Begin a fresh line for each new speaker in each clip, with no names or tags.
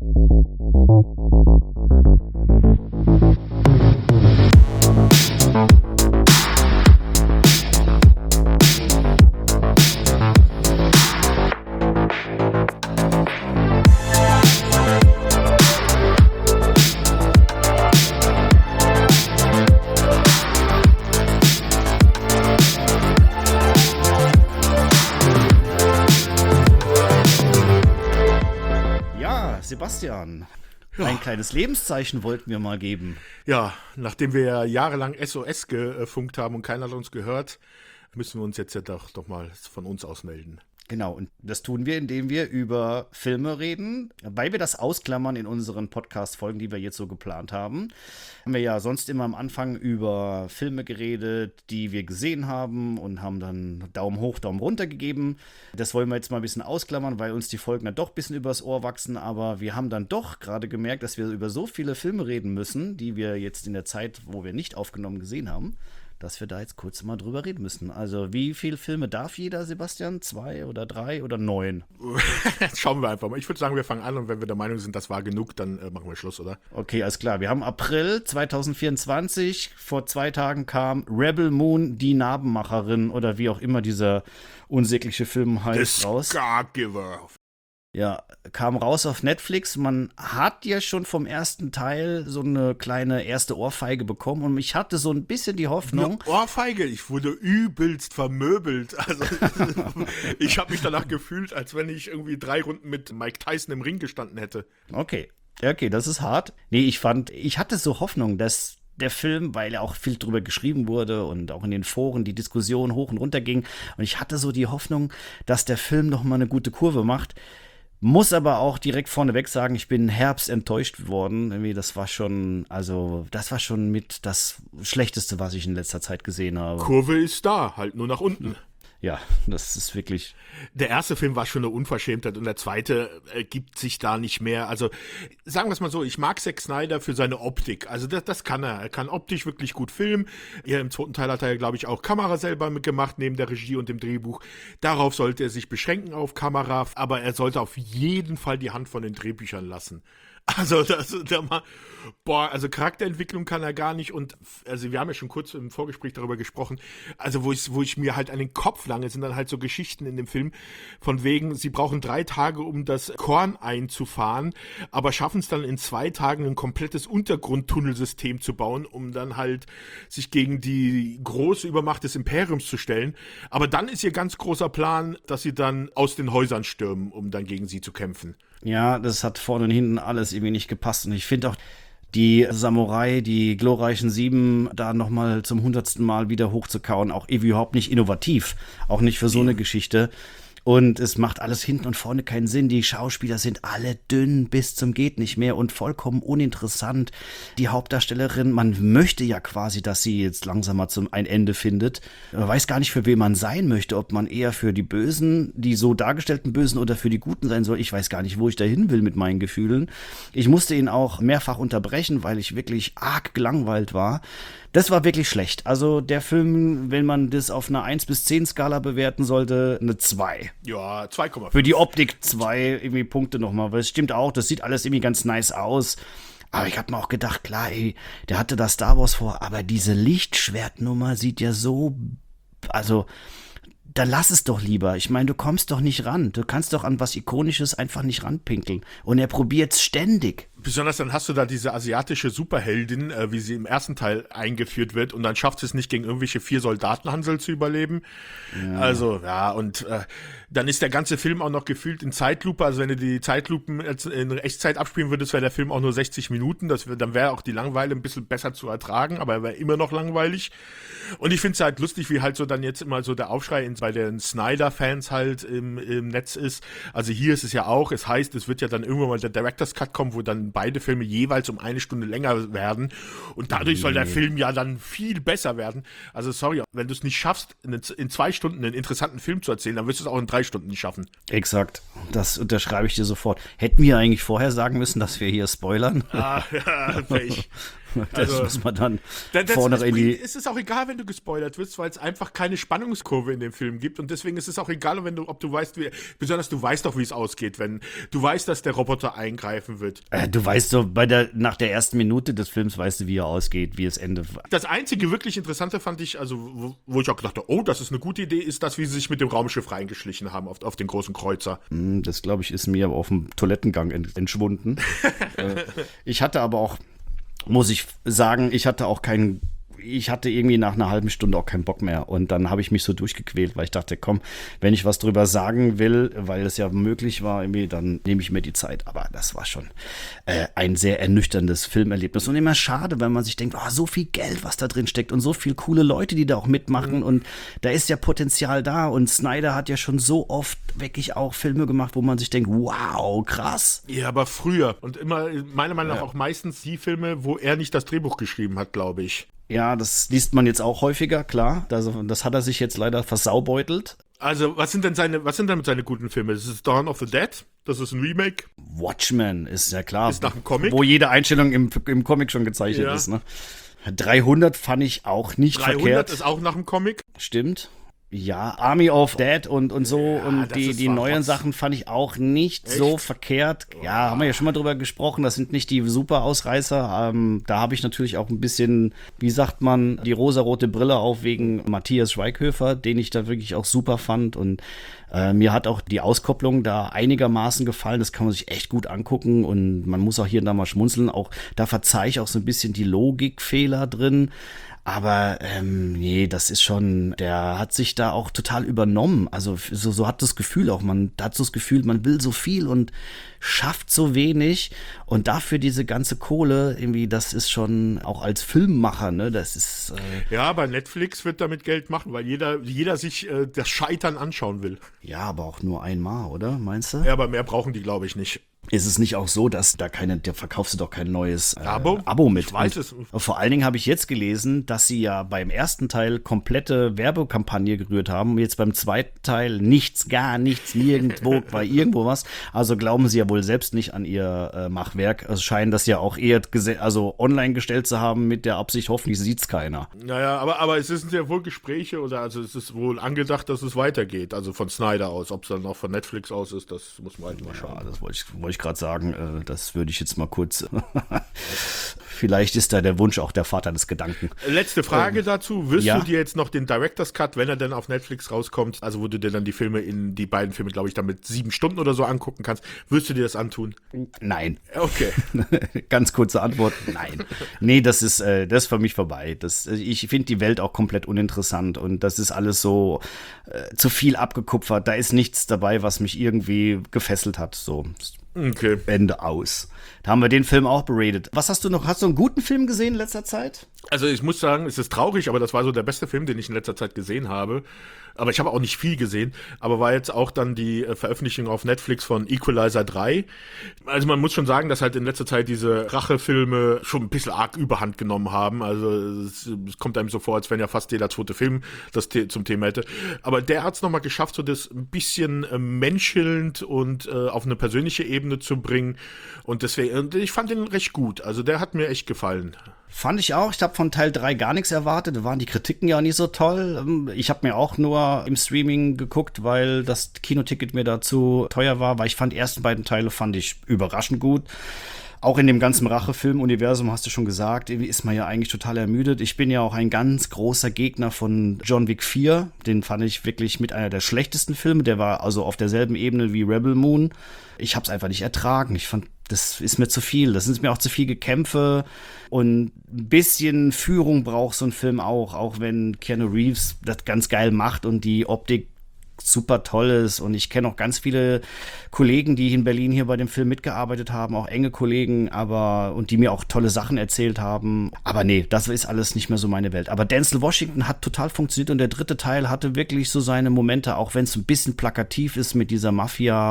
Sebastian, ein kleines Lebenszeichen wollten wir mal geben.
Ja, nachdem wir ja jahrelang SOS gefunkt haben und keiner hat uns gehört, müssen wir uns jetzt ja doch mal von uns aus melden.
Genau, und das tun wir, indem wir über Filme reden, weil wir das ausklammern in unseren Podcast-Folgen, die wir jetzt so geplant haben. Haben wir ja sonst immer am Anfang über Filme geredet, die wir gesehen haben und haben dann Daumen hoch, Daumen runter gegeben. Das wollen wir jetzt mal ein bisschen ausklammern, weil uns die Folgen dann doch ein bisschen übers Ohr wachsen, aber wir haben dann doch gerade gemerkt, dass wir über so viele Filme reden müssen, die wir jetzt in der Zeit, wo wir nicht aufgenommen gesehen haben, dass wir da jetzt kurz mal drüber reden müssen. Also wie viele Filme darf jeder, Sebastian? 2 oder 3 oder 9?
Jetzt schauen wir einfach mal. Ich würde sagen, wir fangen an und wenn wir der Meinung sind, das war genug, dann machen wir Schluss, oder?
Okay, alles klar. Wir haben April 2024. Vor 2 Tagen kam Rebel Moon, die Narbenmacherin oder wie auch immer dieser unsägliche Film heißt, raus.
Scargiver.
Ja, kam raus auf Netflix. Man hat ja schon vom ersten Teil so eine kleine erste Ohrfeige bekommen und ich hatte so ein bisschen die Hoffnung.
Eine Ohrfeige? Ich wurde übelst vermöbelt. Also ich habe mich danach gefühlt, als wenn ich irgendwie 3 Runden mit Mike Tyson im Ring gestanden hätte.
Okay, das ist hart. Nee, ich hatte so Hoffnung, dass der Film, weil ja auch viel drüber geschrieben wurde und auch in den Foren die Diskussion hoch und runter ging. Und ich hatte so die Hoffnung, dass der Film noch mal eine gute Kurve macht. Muss aber auch direkt vorneweg sagen, ich bin herbstenttäuscht worden. Irgendwie, das war schon mit das Schlechteste, was ich in letzter Zeit gesehen habe.
Kurve ist da, halt nur nach unten.
Ja, das ist wirklich.
Der erste Film war schon eine Unverschämtheit und der zweite gibt sich da nicht mehr. Also sagen wir es mal so, ich mag Zack Snyder für seine Optik. Also das kann er. Er kann optisch wirklich gut filmen. Ja, im zweiten Teil hat er, glaube ich, auch Kamera selber mitgemacht, neben der Regie und dem Drehbuch. Darauf sollte er sich beschränken auf Kamera, aber er sollte auf jeden Fall die Hand von den Drehbüchern lassen. Also also Charakterentwicklung kann er gar nicht und also wir haben ja schon kurz im Vorgespräch darüber gesprochen, also wo ich mir halt an den Kopf lange, sind dann halt so Geschichten in dem Film von wegen, sie brauchen 3 Tage, um das Korn einzufahren, aber schaffen es dann in 2 Tagen ein komplettes Untergrundtunnelsystem zu bauen, um dann halt sich gegen die große Übermacht des Imperiums zu stellen, aber dann ist ihr ganz großer Plan, dass sie dann aus den Häusern stürmen, um dann gegen sie zu kämpfen.
Ja, das hat vorne und hinten alles irgendwie nicht gepasst. Und ich finde auch die Samurai, die glorreichen 7, da nochmal zum 100. Mal wieder hochzukauen, auch irgendwie überhaupt nicht innovativ. Auch nicht für so eine Geschichte. Und es macht alles hinten und vorne keinen Sinn. Die Schauspieler sind alle dünn bis zum geht nicht mehr und vollkommen uninteressant. Die Hauptdarstellerin, man möchte ja quasi, dass sie jetzt langsam mal ein Ende findet. Man weiß gar nicht, für wen man sein möchte. Ob man eher für die Bösen, die so dargestellten Bösen oder für die Guten sein soll. Ich weiß gar nicht, wo ich dahin will mit meinen Gefühlen. Ich musste ihn auch mehrfach unterbrechen, weil ich wirklich arg gelangweilt war. Das war wirklich schlecht. Also der Film, wenn man das auf einer 1-10 Skala bewerten sollte, eine 2.
Ja, 2,5.
Für die Optik 2 irgendwie Punkte nochmal, weil es stimmt auch, das sieht alles irgendwie ganz nice aus. Aber ich habe mir auch gedacht, klar, der hatte da Star Wars vor, aber diese Lichtschwertnummer sieht ja so, also dann lass es doch lieber. Ich meine, du kommst doch nicht ran. Du kannst doch an was Ikonisches einfach nicht ranpinkeln. Und er probiert's ständig.
Besonders dann hast du da diese asiatische Superheldin, wie sie im ersten Teil eingeführt wird und dann schafft es nicht, gegen irgendwelche 4 Soldatenhansel zu überleben. Ja. Also, ja, und dann ist der ganze Film auch noch gefühlt in Zeitlupe. Also wenn du die Zeitlupen in Echtzeit abspielen würdest, wäre der Film auch nur 60 Minuten. Dann wäre auch die Langeweile ein bisschen besser zu ertragen, aber er wäre immer noch langweilig. Und ich finde es halt lustig, wie halt so dann jetzt immer so der Aufschrei bei den Snyder-Fans halt im Netz ist. Also hier ist es ja auch, es heißt, es wird ja dann irgendwann mal der Director's Cut kommen, wo dann beide Filme jeweils um 1 Stunde länger werden und dadurch soll der Film ja dann viel besser werden. Also sorry, wenn du es nicht schaffst, in 2 Stunden einen interessanten Film zu erzählen, dann wirst du es auch in 3 Stunden nicht schaffen.
Exakt, das unterschreibe ich dir sofort. Hätten wir eigentlich vorher sagen müssen, dass wir hier spoilern?
Ja, Pech.
Das muss man dann
Das
vorne in die...
es ist auch egal, wenn du gespoilert wirst, weil es einfach keine Spannungskurve in dem Film gibt und deswegen ist es auch egal, ob du weißt, besonders du weißt doch, wie es ausgeht, wenn du weißt, dass der Roboter eingreifen wird.
Du weißt so, nach der ersten Minute des Films weißt du, wie er ausgeht, wie es endet.
Das einzige wirklich Interessante fand ich, also wo ich auch dachte, oh, das ist eine gute Idee, ist das, wie sie sich mit dem Raumschiff reingeschlichen haben auf den großen Kreuzer.
Das, glaube ich, ist mir auf dem Toilettengang entschwunden. Ich hatte aber auch, muss ich sagen, ich hatte irgendwie nach einer halben Stunde auch keinen Bock mehr. Und dann habe ich mich so durchgequält, weil ich dachte, komm, wenn ich was drüber sagen will, weil es ja möglich war, irgendwie, dann nehme ich mir die Zeit. Aber das war schon ein sehr ernüchterndes Filmerlebnis. Und immer schade, wenn man sich denkt, so viel Geld, was da drin steckt und so viele coole Leute, die da auch mitmachen. Und da ist ja Potenzial da. Und Snyder hat ja schon so oft wirklich auch Filme gemacht, wo man sich denkt, wow, krass.
Ja, aber früher. Und immer, meiner Meinung nach auch meistens die Filme, wo er nicht das Drehbuch geschrieben hat, glaube ich.
Ja, das liest man jetzt auch häufiger, klar. Das hat er sich jetzt leider versaubeutelt.
Also, was sind denn seine guten Filme? Das ist Dawn of the Dead, das ist ein Remake.
Watchmen ist ja klar.
Ist nach dem Comic.
Wo jede Einstellung im Comic schon gezeichnet ist, ne? 300 fand ich auch nicht
300
verkehrt.
Ist auch nach dem Comic.
Stimmt. Ja, Army of Dead und so und die neuen Sachen fand ich auch nicht so verkehrt. Ja, haben wir ja schon mal drüber gesprochen, das sind nicht die super Ausreißer. Da habe ich natürlich auch ein bisschen, wie sagt man, die rosarote Brille auf wegen Matthias Schweighöfer, den ich da wirklich auch super fand und mir hat auch die Auskopplung da einigermaßen gefallen, das kann man sich echt gut angucken und man muss auch hier und da mal schmunzeln, auch da verzeihe ich auch so ein bisschen die Logikfehler drin. Aber nee, das ist schon, der hat sich da auch total übernommen. Also so hat das Gefühl auch, man hat so das Gefühl, man will so viel und schafft so wenig. Und dafür diese ganze Kohle, irgendwie, das ist schon auch als Filmmacher, ne, das ist...
Ja, aber Netflix wird damit Geld machen, weil jeder sich das Scheitern anschauen will.
Ja, aber auch nur einmal, oder? Meinst du?
Ja, aber mehr brauchen die, glaube ich, nicht.
Ist es nicht auch so, dass da verkaufst du doch kein neues Abo mit?
Ich weiß es.
Vor allen Dingen habe ich jetzt gelesen, dass sie ja beim ersten Teil komplette Werbekampagne gerührt haben. Jetzt beim zweiten Teil nichts, gar nichts, nirgendwo, bei irgendwo was. Also glauben sie ja wohl selbst nicht an ihr Machwerk. Also scheinen das ja auch eher online gestellt zu haben mit der Absicht, hoffentlich sieht's keiner.
Naja, aber es sind ja wohl Gespräche oder also es ist wohl angedacht, dass es weitergeht. Also von Snyder aus. Ob es dann auch von Netflix aus ist, das muss man halt mal schauen.
Ja, das wollte ich gerade sagen, das würde ich jetzt mal kurz. Vielleicht ist da der Wunsch auch der Vater des Gedanken.
Letzte Frage dazu. Wirst du dir jetzt noch den Director's Cut, wenn er denn auf Netflix rauskommt, also wo du dir dann die beiden Filme, glaube ich, dann mit 7 Stunden oder so angucken kannst, wirst du dir das antun?
Nein.
Okay.
Ganz kurze Antwort, nein. Nee, das ist für mich vorbei. Ich finde die Welt auch komplett uninteressant und das ist alles so zu viel abgekupfert. Da ist nichts dabei, was mich irgendwie gefesselt hat. So.
Okay.
Ende aus. Da haben wir den Film auch beratet. Was hast du noch? Hast du einen guten Film gesehen in letzter Zeit?
Also ich muss sagen, es ist traurig, aber das war so der beste Film, den ich in letzter Zeit gesehen habe. Aber ich habe auch nicht viel gesehen, aber war jetzt auch dann die Veröffentlichung auf Netflix von Equalizer 3. Also man muss schon sagen, dass halt in letzter Zeit diese Rachefilme schon ein bisschen arg Überhand genommen haben. Also es kommt einem so vor, als wenn ja fast jeder zweite Film das zum Thema hätte. Aber der hat es nochmal geschafft, so das ein bisschen menschelnd und auf eine persönliche Ebene zu bringen. Und deswegen, ich fand den recht gut. Also der hat mir echt gefallen.
Fand ich auch. Ich habe von Teil 3 gar nichts erwartet. Da waren die Kritiken ja nicht so toll. Ich habe mir auch nur im Streaming geguckt, weil das Kinoticket mir dazu teuer war. Weil ich fand die ersten beiden Teile überraschend gut. Auch in dem ganzen Rachefilm-Universum, hast du schon gesagt, irgendwie ist man ja eigentlich total ermüdet. Ich bin ja auch ein ganz großer Gegner von John Wick 4. Den fand ich wirklich mit einer der schlechtesten Filme. Der war also auf derselben Ebene wie Rebel Moon. Ich habe es einfach nicht ertragen. Ich fand, das ist mir zu viel. Das sind mir auch zu viel Gekämpfe. Und ein bisschen Führung braucht so ein Film auch wenn Keanu Reeves das ganz geil macht und die Optik super toll ist. Und ich kenne auch ganz viele Kollegen, die in Berlin hier bei dem Film mitgearbeitet haben, auch enge Kollegen, und die mir auch tolle Sachen erzählt haben. Aber nee, das ist alles nicht mehr so meine Welt. Aber Denzel Washington hat total funktioniert und der dritte Teil hatte wirklich so seine Momente, auch wenn es ein bisschen plakativ ist mit dieser Mafia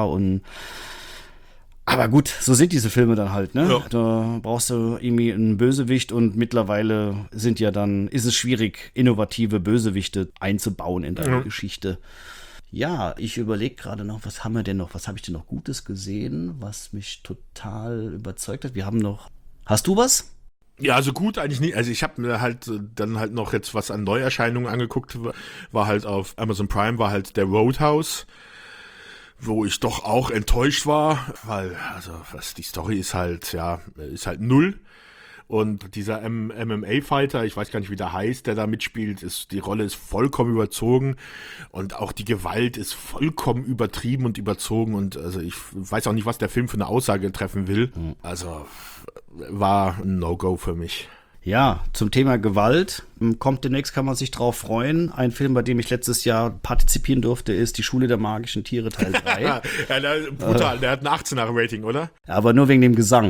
aber gut, so sind diese Filme dann halt, ne? Ja. Da brauchst du irgendwie einen Bösewicht und mittlerweile ist es schwierig, innovative Bösewichte einzubauen in deine Geschichte. Ja, ich überlege gerade noch, was habe ich denn noch Gutes gesehen, was mich total überzeugt hat? Hast du was?
Ja, also gut eigentlich nicht. Also ich habe mir halt dann halt noch jetzt was an Neuerscheinungen angeguckt, war halt auf Amazon Prime, war halt der Roadhouse, wo ich doch auch enttäuscht war, weil, also die Story ist halt null. Und dieser MMA-Fighter, ich weiß gar nicht, wie der heißt, der da mitspielt, die Rolle ist vollkommen überzogen und auch die Gewalt ist vollkommen übertrieben und überzogen und also ich weiß auch nicht, was der Film für eine Aussage treffen will. Also war ein No-Go für mich.
Ja, zum Thema Gewalt kommt demnächst, kann man sich drauf freuen. Ein Film, bei dem ich letztes Jahr partizipieren durfte, ist Die Schule der magischen Tiere Teil 3.
Ja, brutal, der hat ein 18er-Rating, oder?
Aber nur wegen dem Gesang.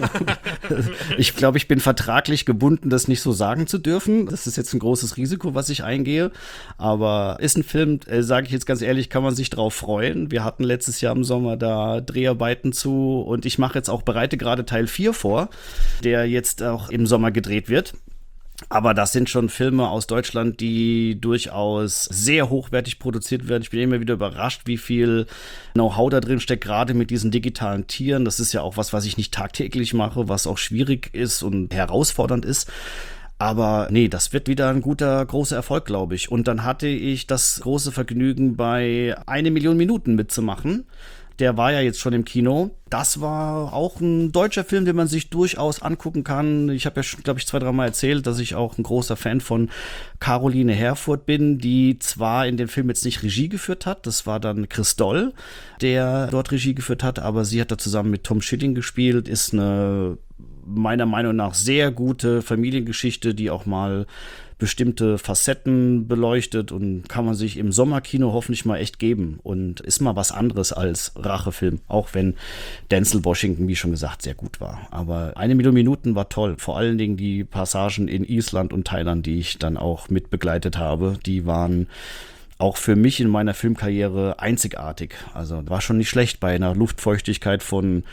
Ich glaube, ich bin vertraglich gebunden, das nicht so sagen zu dürfen. Das ist jetzt ein großes Risiko, was ich eingehe. Aber ist ein Film, sage ich jetzt ganz ehrlich, kann man sich drauf freuen. Wir hatten letztes Jahr im Sommer da Dreharbeiten zu und ich mache jetzt auch, bereite gerade Teil 4 vor, der jetzt auch im Sommer gedreht wird. Aber das sind schon Filme aus Deutschland, die durchaus sehr hochwertig produziert werden. Ich bin immer wieder überrascht, wie viel Know-how da drin steckt, gerade mit diesen digitalen Tieren. Das ist ja auch was ich nicht tagtäglich mache, was auch schwierig ist und herausfordernd ist. Aber nee, das wird wieder ein großer Erfolg, glaube ich. Und dann hatte ich das große Vergnügen, bei 1 Million Minuten mitzumachen. Der war ja jetzt schon im Kino. Das war auch ein deutscher Film, den man sich durchaus angucken kann. Ich habe ja schon, glaube ich, 2-3 Mal erzählt, dass ich auch ein großer Fan von Caroline Herfurth bin, die zwar in dem Film jetzt nicht Regie geführt hat, das war dann Chris Doll, der dort Regie geführt hat, aber sie hat da zusammen mit Tom Schilling gespielt, ist eine meiner Meinung nach sehr gute Familiengeschichte, die auch mal bestimmte Facetten beleuchtet und kann man sich im Sommerkino hoffentlich mal echt geben und ist mal was anderes als Rachefilm, auch wenn Denzel Washington, wie schon gesagt, sehr gut war. Aber 1 Million Minuten war toll, vor allen Dingen die Passagen in Island und Thailand, die ich dann auch mit begleitet habe, die waren auch für mich in meiner Filmkarriere einzigartig. Also war schon nicht schlecht, bei einer Luftfeuchtigkeit von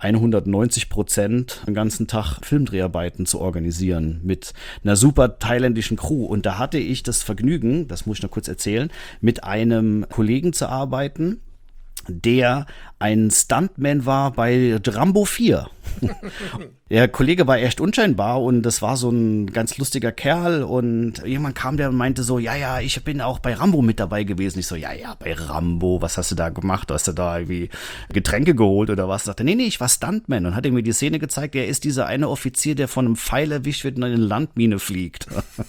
190% den ganzen Tag Filmdreharbeiten zu organisieren mit einer super thailändischen Crew. Und da hatte ich das Vergnügen, das muss ich noch kurz erzählen, mit einem Kollegen zu arbeiten, der ein Stuntman war bei Rambo 4. Der Kollege war echt unscheinbar und das war so ein ganz lustiger Kerl und jemand kam, der meinte so, ja, ich bin auch bei Rambo mit dabei gewesen. Ich so, ja, bei Rambo, was hast du da gemacht? Hast du da irgendwie Getränke geholt oder was? Sagte, nee, ich war Stuntman und hat mir die Szene gezeigt, er ist dieser eine Offizier, der von einem Pfeil erwischt wird und in eine Landmine fliegt.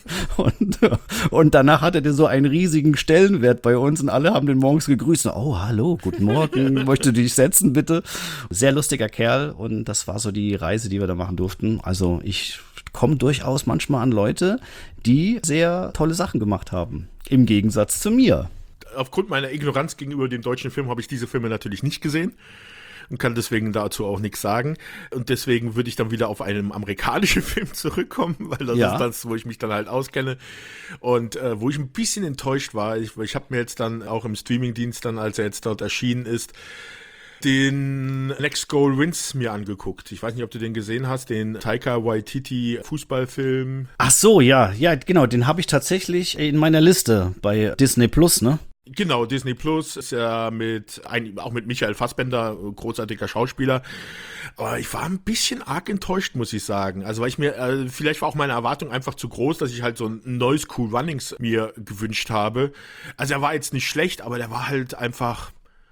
Und danach hatte der so einen riesigen Stellenwert bei uns und alle haben den morgens gegrüßt. Oh, hallo, guten Morgen, möchtest du dich setzen, bitte? Sehr lustiger Kerl und das war so die Reise, die wir da machen durften. Also ich komme durchaus manchmal an Leute, die sehr tolle Sachen gemacht haben. Im Gegensatz zu mir.
Aufgrund meiner Ignoranz gegenüber dem deutschen Film habe ich diese Filme natürlich nicht gesehen und kann deswegen dazu auch nichts sagen. Und deswegen würde ich dann wieder auf einen amerikanischen Film zurückkommen, weil das ist das, wo ich mich dann halt auskenne. Und wo ich ein bisschen enttäuscht war, ich habe mir jetzt dann auch im Streamingdienst dann, als er jetzt dort erschienen ist, den Next Goal Wins mir angeguckt. Ich weiß nicht, ob du den gesehen hast, den Taika Waititi Fußballfilm.
Ach so, ja, genau, den habe ich tatsächlich in meiner Liste bei Disney Plus, ne?
Genau, Disney Plus ist ja auch mit Michael Fassbender, großartiger Schauspieler. Aber ich war ein bisschen arg enttäuscht, muss ich sagen. Also weil ich mir, vielleicht war auch meine Erwartung einfach zu groß, dass ich halt so ein neues Cool Runnings mir gewünscht habe. Also er war jetzt nicht schlecht, aber der war halt einfach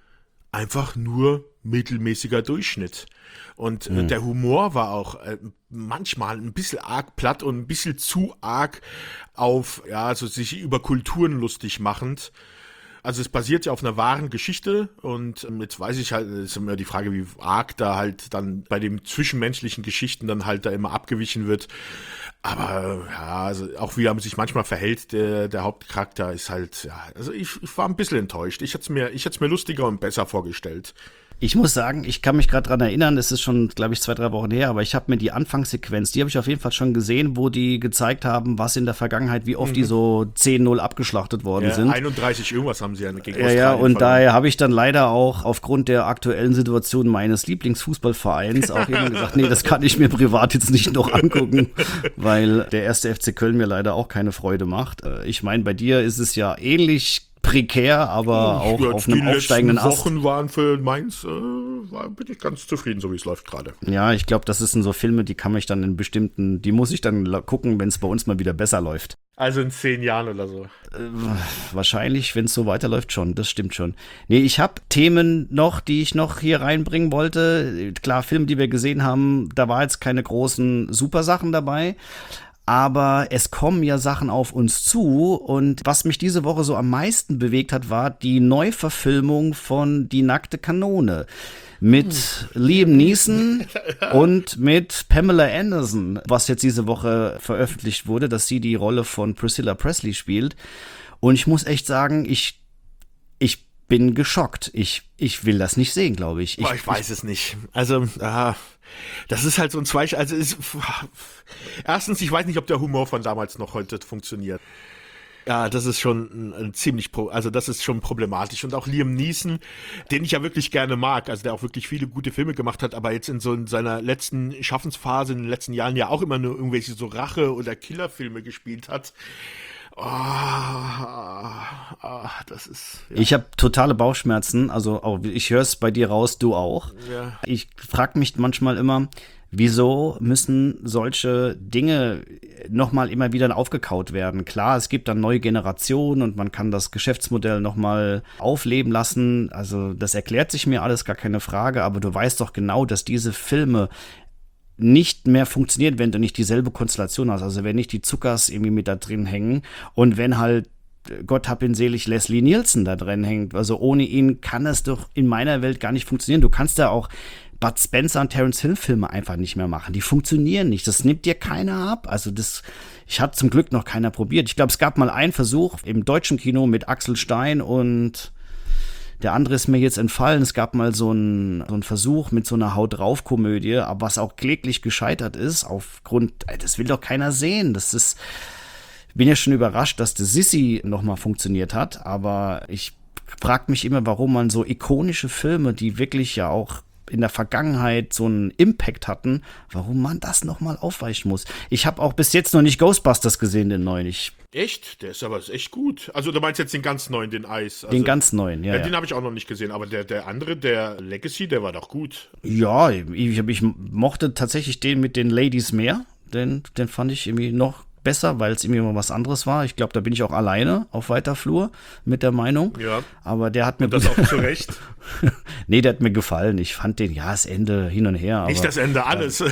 nur mittelmäßiger Durchschnitt. Und der Humor war auch manchmal ein bisschen arg platt und ein bisschen zu arg auf, so sich über Kulturen lustig machend. Also es basiert ja auf einer wahren Geschichte und jetzt weiß ich halt, ist immer die Frage, wie arg da halt dann bei den zwischenmenschlichen Geschichten dann halt da immer abgewichen wird. Aber also auch wie er sich manchmal verhält, der Hauptcharakter ist halt, also ich war ein bisschen enttäuscht. Ich hätte es mir lustiger und besser vorgestellt.
Ich muss sagen, ich kann mich gerade dran erinnern, das ist schon, glaube ich, 2-3 Wochen her, aber ich habe mir die Anfangssequenz, die habe ich auf jeden Fall schon gesehen, wo die gezeigt haben, was in der Vergangenheit, wie oft die so 10-0 abgeschlachtet worden sind.
31 irgendwas haben sie ja gegen
Australien verloren. Und daher habe ich dann leider auch aufgrund der aktuellen Situation meines Lieblingsfußballvereins auch immer gesagt, nee, das kann ich mir privat jetzt nicht noch angucken, weil der 1. FC Köln mir leider auch keine Freude macht. Ich meine, bei dir ist es ja ähnlich prekär, aber auch auf einem aufsteigenden Ast.
Die letzten Wochen waren für Mainz, bin ich ganz zufrieden, so wie es läuft gerade.
Ja, ich glaube, das sind so Filme, die kann ich dann die muss ich dann gucken, wenn es bei uns mal wieder besser läuft.
Also in 10 Jahren oder so.
Wahrscheinlich, wenn es so weiterläuft, schon. Das stimmt schon. Nee, ich habe Themen noch, die ich noch hier reinbringen wollte. Klar, Filme, die wir gesehen haben, da war jetzt keine großen Supersachen dabei. Aber es kommen ja Sachen auf uns zu. Und was mich diese Woche so am meisten bewegt hat, war die Neuverfilmung von Die nackte Kanone. Mit Liam Neeson und mit Pamela Anderson, was jetzt diese Woche veröffentlicht wurde, dass sie die Rolle von Priscilla Presley spielt. Und ich muss echt sagen, ich bin geschockt. Ich will das nicht sehen, glaube ich.
Ich weiß es nicht. Also, das ist halt so ein erstens, ich weiß nicht, ob der Humor von damals noch heute funktioniert. Ja, das ist schon das ist schon problematisch. Und auch Liam Neeson, den ich ja wirklich gerne mag, also der auch wirklich viele gute Filme gemacht hat, aber jetzt in seiner letzten Schaffensphase, in den letzten Jahren ja auch immer nur irgendwelche so Rache- oder Killerfilme gespielt hat. Das ist. Ja.
Ich habe totale Bauchschmerzen, also auch, ich höre es bei dir raus, du auch.
Ja.
Ich frage mich manchmal immer, wieso müssen solche Dinge nochmal immer wieder aufgekaut werden? Klar, es gibt dann neue Generationen und man kann das Geschäftsmodell nochmal aufleben lassen. Also das erklärt sich mir alles, gar keine Frage. Aber du weißt doch genau, dass diese Filme nicht mehr funktionieren, wenn du nicht dieselbe Konstellation hast. Also wenn nicht die Zuckers irgendwie mit da drin hängen und wenn halt, Gott hab ihn selig, Leslie Nielsen da drin hängt. Also ohne ihn kann es doch in meiner Welt gar nicht funktionieren. Du kannst ja auch Bud Spencer und Terence Hill Filme einfach nicht mehr machen. Die funktionieren nicht. Das nimmt dir keiner ab. Also ich hatte zum Glück noch keiner probiert. Ich glaube, es gab mal einen Versuch im deutschen Kino mit Axel Stein und der andere ist mir jetzt entfallen. Es gab mal so einen Versuch mit so einer Haut-drauf-Komödie, aber was auch kläglich gescheitert ist, aufgrund, das will doch keiner sehen. Ich bin ja schon überrascht, dass das Sissi nochmal funktioniert hat, aber ich frage mich immer, warum man so ikonische Filme, die wirklich ja auch in der Vergangenheit so einen Impact hatten, warum man das nochmal aufweichen muss. Ich habe auch bis jetzt noch nicht Ghostbusters gesehen, den neuen.
Echt? Der ist aber echt gut. Also du meinst jetzt den ganz neuen, den Ice.
Den ganz neuen, ja.
Den habe ich auch noch nicht gesehen, aber der andere, der Legacy, der war doch gut.
Ja, ich mochte tatsächlich den mit den Ladies mehr. Den fand ich irgendwie noch besser, weil es irgendwie mal was anderes war. Ich glaube, da bin ich auch alleine auf weiter Flur mit der Meinung.
Ja.
Aber der hat mir...
Und das auch zu Recht.
Nee, der hat mir gefallen. Ich fand den, das Ende hin und her.
Nicht das Ende, alles.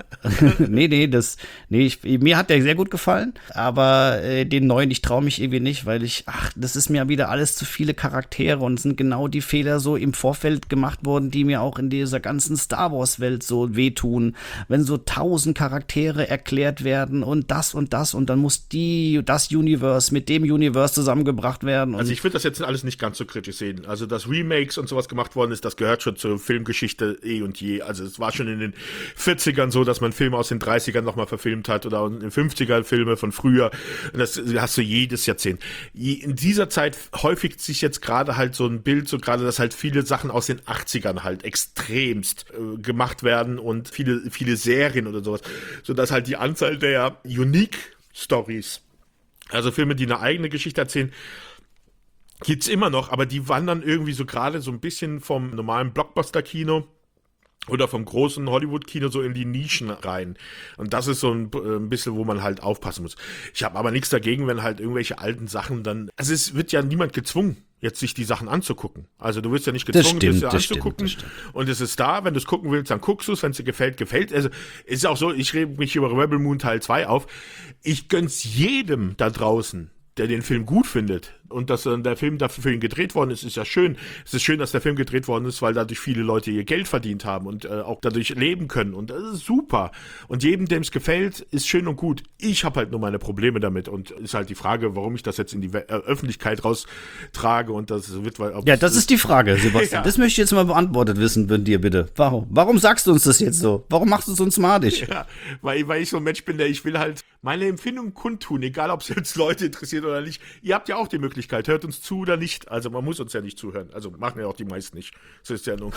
Mir hat der sehr gut gefallen, aber den neuen, ich traue mich irgendwie nicht, weil das ist mir wieder alles zu viele Charaktere und es sind genau die Fehler so im Vorfeld gemacht worden, die mir auch in dieser ganzen Star Wars Welt so wehtun, wenn so 1000 Charaktere erklärt werden und das und dann muss das Universe mit dem Universe zusammengebracht werden.
Also ich würde das jetzt alles nicht ganz so kritisch sehen. Also dass Remakes und sowas gemacht worden ist, das gehört schon zur Filmgeschichte eh und je. Also es war schon in den 40ern so, dass man Filme aus den 30ern nochmal verfilmt hat oder in den 50er Filme von früher. Und das hast du jedes Jahrzehnt. In dieser Zeit häufigt sich jetzt gerade halt so ein Bild, so gerade, dass halt viele Sachen aus den 80ern halt extremst gemacht werden und viele Serien oder sowas, sodass halt die Anzahl der Unique Stories, also Filme, die eine eigene Geschichte erzählen, gibt's immer noch, aber die wandern irgendwie so gerade so ein bisschen vom normalen Blockbuster-Kino oder vom großen Hollywood-Kino so in die Nischen rein. Und das ist so ein bisschen, wo man halt aufpassen muss. Ich habe aber nichts dagegen, wenn halt irgendwelche alten Sachen dann... Also es wird ja niemand gezwungen, jetzt sich die Sachen anzugucken. Also du wirst ja nicht gezwungen, das anzugucken. Stimmt. Und es ist da, wenn du es gucken willst, dann guckst du es, wenn es dir gefällt, gefällt. Also es ist auch so, ich rede mich über Rebel Moon Teil 2 auf. Ich gönn's jedem da draußen, der den Film gut findet und dass der Film dafür für ihn gedreht worden ist ja schön. Es ist schön, dass der Film gedreht worden ist, weil dadurch viele Leute ihr Geld verdient haben und auch dadurch leben können und das ist super. Und jedem, dem es gefällt, ist schön und gut. Ich habe halt nur meine Probleme damit und ist halt die Frage, warum ich das jetzt in die Öffentlichkeit raustrage und das wird...
Ja, das ist die Frage, Sebastian. Ja. Das möchte ich jetzt mal beantwortet wissen von dir, bitte. Warum sagst du uns das jetzt so? Warum machst du es uns madig?
Ja, weil ich so ein Mensch bin, ich will halt meine Empfindung kundtun, egal ob es jetzt Leute interessiert oder nicht. Ihr habt ja auch die Möglichkeit, hört uns zu oder nicht. Also man muss uns ja nicht zuhören. Also machen ja auch die meisten nicht. Das ist ja nur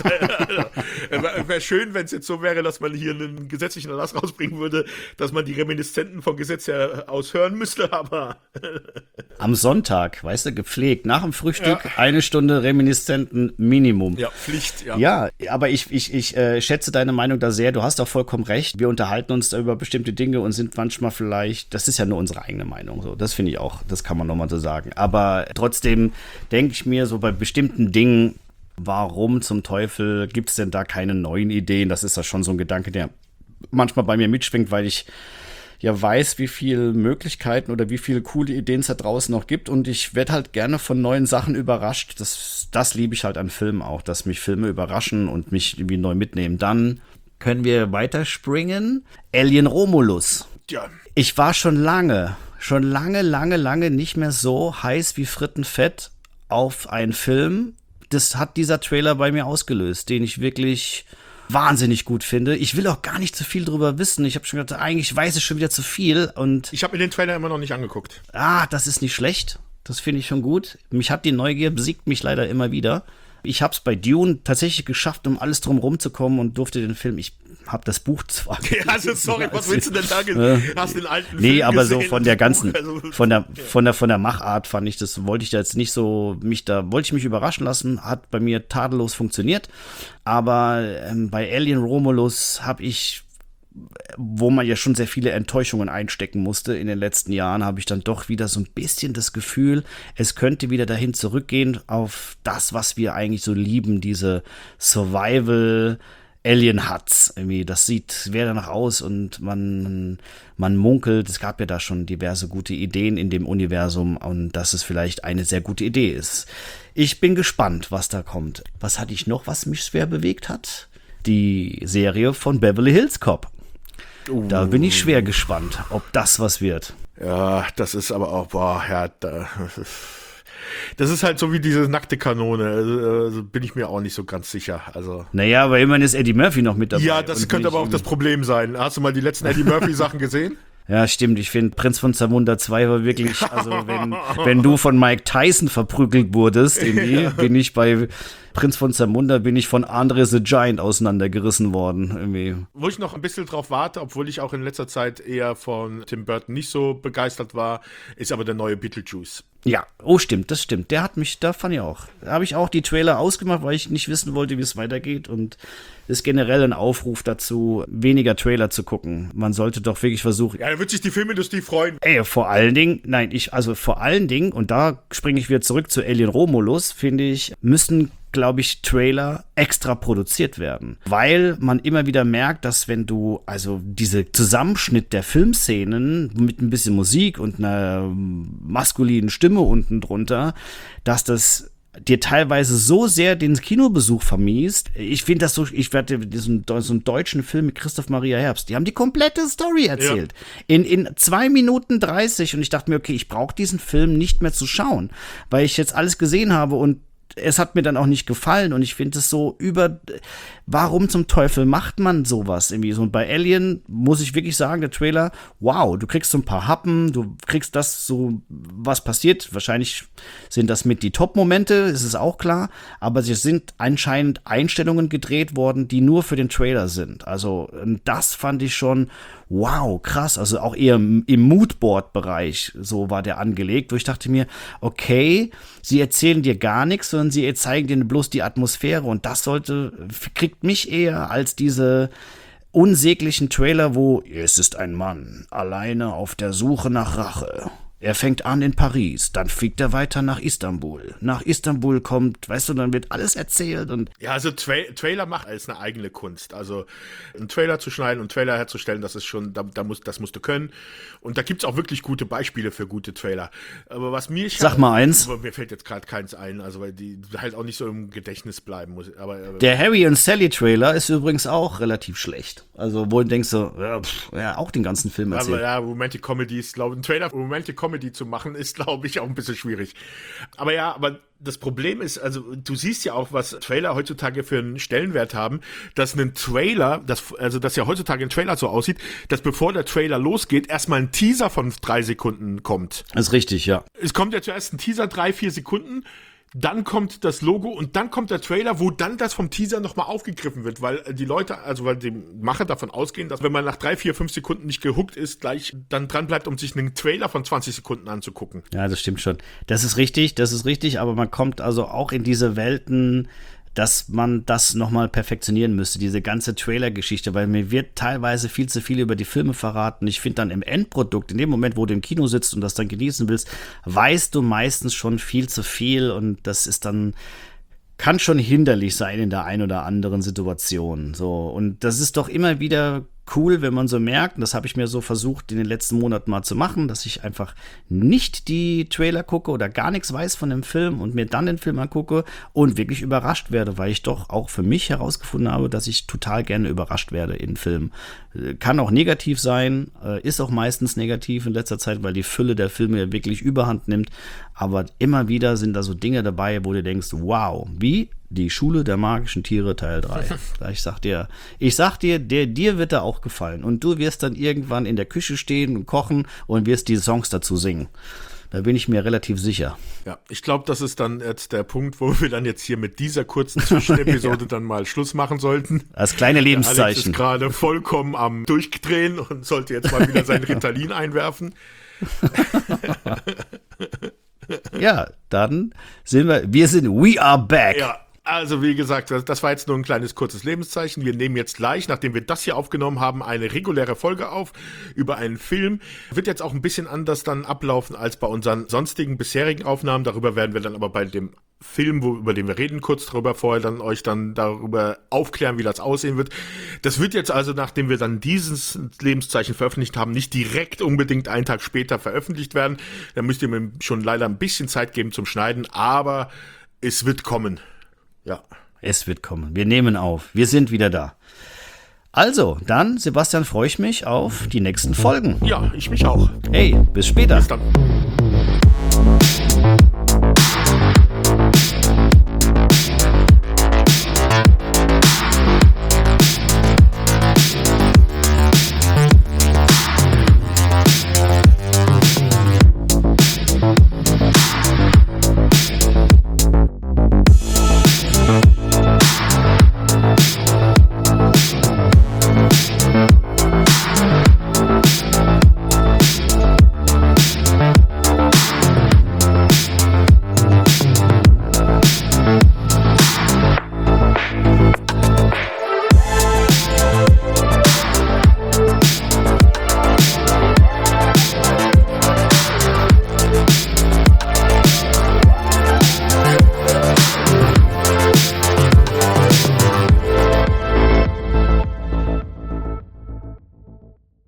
wäre schön, wenn es jetzt so wäre, dass man hier einen gesetzlichen Erlass rausbringen würde, dass man die Reminiszenten vom Gesetz her aus hören müsste, aber
am Sonntag, weißt du, gepflegt, nach dem Frühstück 1 Stunde Reminiszenten Minimum.
Ja, Pflicht, ja.
Ja, aber ich schätze deine Meinung da sehr. Du hast auch vollkommen recht. Wir unterhalten uns da über bestimmte Dinge und sind manchmal vielleicht, das ist ja nur unsere eigene Meinung, so, das finde ich auch, das kann man nochmal so sagen. Aber trotzdem denke ich mir so bei bestimmten Dingen, warum zum Teufel gibt es denn da keine neuen Ideen? Das ist ja schon so ein Gedanke, der manchmal bei mir mitschwingt, weil ich ja weiß, wie viele Möglichkeiten oder wie viele coole Ideen es da draußen noch gibt und ich werde halt gerne von neuen Sachen überrascht. Das liebe ich halt an Filmen auch, dass mich Filme überraschen und mich irgendwie neu mitnehmen. Dann können wir weiterspringen. Alien Romulus.
Ja.
Ich war schon lange nicht mehr so heiß wie Frittenfett auf einen Film. Das hat dieser Trailer bei mir ausgelöst, den ich wirklich wahnsinnig gut finde. Ich will auch gar nicht zu viel drüber wissen. Ich habe schon gedacht, eigentlich weiß ich schon wieder zu viel. Und
ich habe mir den Trailer immer noch nicht angeguckt.
Das ist nicht schlecht. Das finde ich schon gut. Mich hat die Neugier, besiegt mich leider immer wieder. Ich habe es bei Dune tatsächlich geschafft, um alles drum rumzukommen und durfte den Film, ich habe das Buch zwar
gelesen, also sorry, was willst du denn da gesehen? Hast du den alten
Nee,
Film
aber
gesehen,
so von der ganzen,
also
von der Machart fand ich, das wollte ich da jetzt nicht so, wollte ich mich überraschen lassen, hat bei mir tadellos funktioniert, aber bei Alien Romulus habe ich, wo man ja schon sehr viele Enttäuschungen einstecken musste in den letzten Jahren, habe ich dann doch wieder so ein bisschen das Gefühl, es könnte wieder dahin zurückgehen auf das, was wir eigentlich so lieben, diese Survival Alien Huts, irgendwie, das sieht wer danach aus und man munkelt, es gab ja da schon diverse gute Ideen in dem Universum und dass es vielleicht eine sehr gute Idee ist. Ich bin gespannt, was da kommt. Was hatte ich noch, was mich schwer bewegt hat? Die Serie von Beverly Hills Cop. Da bin ich schwer gespannt, ob das was wird.
Ja, das ist aber auch, das ist halt so wie diese nackte Kanone, also bin ich mir auch nicht so ganz sicher. Also.
Naja, aber immerhin ist Eddie Murphy noch mit dabei.
Ja, das könnte aber auch das Problem sein. Hast du mal die letzten Eddie Murphy-Sachen gesehen?
Ja, stimmt. Ich finde, Prinz von Zamunda 2 war wirklich, also wenn du von Mike Tyson verprügelt wurdest, irgendwie, bin ich bei Prinz von Zamunda, bin ich von Andre the Giant auseinandergerissen worden, irgendwie.
Wo ich noch ein bisschen drauf warte, obwohl ich auch in letzter Zeit eher von Tim Burton nicht so begeistert war, ist aber der neue Beetlejuice.
Ja, oh stimmt, das stimmt. Der hat mich, da fand ich auch. Da habe ich auch die Trailer ausgemacht, weil ich nicht wissen wollte, wie es weitergeht und ist generell ein Aufruf dazu, weniger Trailer zu gucken. Man sollte doch wirklich versuchen.
Ja, da wird sich die Filmindustrie freuen.
Vor allen Dingen, und da springe ich wieder zurück zu Alien Romulus, finde ich, müssen, glaube ich, Trailer extra produziert werden. Weil man immer wieder merkt, dass wenn du, also diese Zusammenschnitt der Filmszenen mit ein bisschen Musik und einer maskulinen Stimme unten drunter, dass das dir teilweise so sehr den Kinobesuch vermiest. Ich finde das so, ich werde so einen deutschen Film mit Christoph Maria Herbst, die haben die komplette Story erzählt. Ja. In 2 Minuten 30 und ich dachte mir, okay, ich brauche diesen Film nicht mehr zu schauen, weil ich jetzt alles gesehen habe und es hat mir dann auch nicht gefallen und ich finde es so warum zum Teufel macht man sowas irgendwie so? Und bei Alien muss ich wirklich sagen, der Trailer, wow, du kriegst so ein paar Happen, du kriegst das so, was passiert. Wahrscheinlich sind das mit die Top-Momente, ist es auch klar, aber es sind anscheinend Einstellungen gedreht worden, die nur für den Trailer sind. Also das fand ich schon, wow, krass, also auch eher im Moodboard-Bereich, so war der angelegt, wo ich dachte mir, okay, sie erzählen dir gar nichts, sondern sie zeigen dir bloß die Atmosphäre und das kriegt mich eher als diese unsäglichen Trailer, wo es ist ein Mann, alleine auf der Suche nach Rache. Er fängt an in Paris, dann fliegt er weiter nach Istanbul. Nach Istanbul kommt, weißt du, dann wird alles erzählt. Und
ja, also Trailer macht als eine eigene Kunst. Also einen Trailer zu schneiden und Trailer herzustellen, das ist schon, das musst du können. Und da gibt's auch wirklich gute Beispiele für gute Trailer. Aber was mir...
Sag mal eins.
Mir fällt jetzt gerade keins ein, also weil die halt auch nicht so im Gedächtnis bleiben muss. Aber
der Harry und Sally Trailer ist übrigens auch relativ schlecht. Also wo du denkst so, ja, auch den ganzen Film erzählt.
Aber ja, Romantic Comedies, glaube ich, ein Trailer für Romantic Comedy Comedy zu machen, ist, glaube ich, auch ein bisschen schwierig. Aber das Problem ist, also du siehst ja auch, was Trailer heutzutage für einen Stellenwert haben, dass ein Trailer, dass ja heutzutage ein Trailer so aussieht, dass bevor der Trailer losgeht, erstmal ein Teaser von 3 Sekunden kommt.
Das ist richtig, ja.
Es kommt ja zuerst ein Teaser, 3-4 Sekunden, dann kommt das Logo und dann kommt der Trailer, wo dann das vom Teaser nochmal aufgegriffen wird, weil die Leute, also weil die Macher davon ausgehen, dass wenn man nach 3, 4, 5 Sekunden nicht gehuckt ist, gleich dann dran bleibt, um sich einen Trailer von 20 Sekunden anzugucken.
Ja, das stimmt schon. Das ist richtig, aber man kommt also auch in diese Welten, dass man das nochmal perfektionieren müsste, diese ganze Trailer-Geschichte, weil mir wird teilweise viel zu viel über die Filme verraten. Ich finde dann im Endprodukt, in dem Moment, wo du im Kino sitzt und das dann genießen willst, weißt du meistens schon viel zu viel und das ist dann, kann schon hinderlich sein in der einen oder anderen Situation. So, und das ist doch immer wieder cool, wenn man so merkt, und das habe ich mir so versucht in den letzten Monaten mal zu machen, dass ich einfach nicht die Trailer gucke oder gar nichts weiß von dem Film und mir dann den Film angucke und wirklich überrascht werde, weil ich doch auch für mich herausgefunden habe, dass ich total gerne überrascht werde in Filmen. Kann auch negativ sein, ist auch meistens negativ in letzter Zeit, weil die Fülle der Filme wirklich Überhand nimmt, aber immer wieder sind da so Dinge dabei, wo du denkst, wow, wie die Schule der magischen Tiere Teil 3. Ich sag dir, dir wird da auch gefallen. Und du wirst dann irgendwann in der Küche stehen und kochen und wirst die Songs dazu singen. Da bin ich mir relativ sicher.
Ja, ich glaube, das ist dann jetzt der Punkt, wo wir dann jetzt hier mit dieser kurzen Zwischenepisode dann mal Schluss machen sollten.
Als kleine Lebenszeichen.
Der Alex ist gerade vollkommen am Durchdrehen und sollte jetzt mal wieder sein Ritalin einwerfen.
Ja, dann sind we are back.
Ja. Also wie gesagt, das war jetzt nur ein kleines kurzes Lebenszeichen. Wir nehmen jetzt gleich, nachdem wir das hier aufgenommen haben, eine reguläre Folge auf über einen Film. Wird jetzt auch ein bisschen anders dann ablaufen als bei unseren sonstigen bisherigen Aufnahmen. Darüber werden wir dann aber bei dem Film, über den wir reden, kurz darüber vorher dann euch dann darüber aufklären, wie das aussehen wird. Das wird jetzt also, nachdem wir dann dieses Lebenszeichen veröffentlicht haben, nicht direkt unbedingt einen Tag später veröffentlicht werden. Da müsst ihr mir schon leider ein bisschen Zeit geben zum Schneiden, aber es wird kommen. Ja.
Es wird kommen. Wir nehmen auf. Wir sind wieder da. Also, dann, Sebastian, freue ich mich auf die nächsten Folgen.
Ja, ich mich auch.
Hey, bis später.
Bis dann.